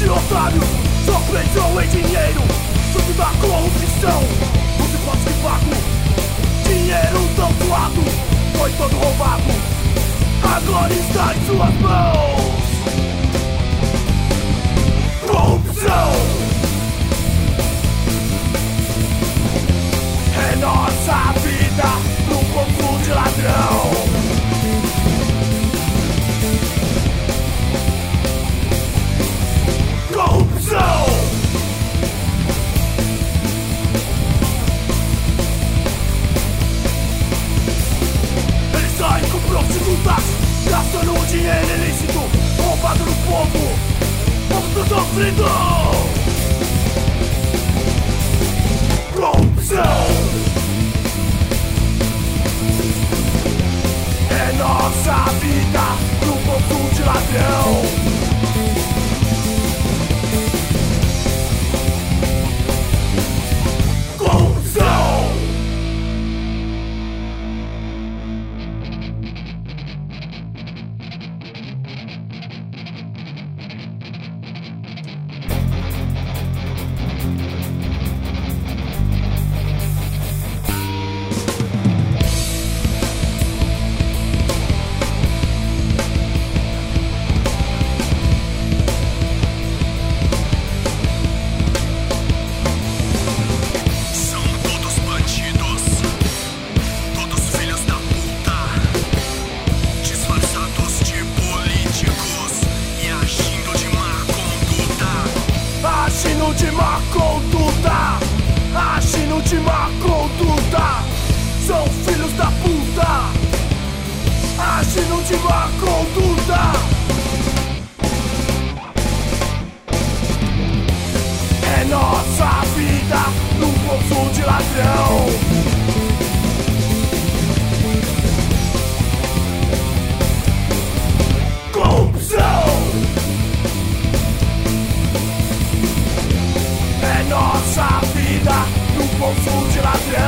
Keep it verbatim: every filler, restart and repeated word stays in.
de otários só pensam em dinheiro. Fruto da corrupção, você pode que pago. Dinheiro tão suado, foi todo roubado, agora está em suas mãos. Corrupção é nossa vida num povo de ladrão. Corrupção eles saem com prostitutas, gastando o dinheiro ilícito, roubado no povo, povo tá sofrido. Corrupção é nossa vida num povo de ladrão. De má conduta, agindo de má conduta, são filhos da puta, agindo de má conduta. É nossa vida num poço de ladrão. Corrupção é nossa vida num poço de ladrão.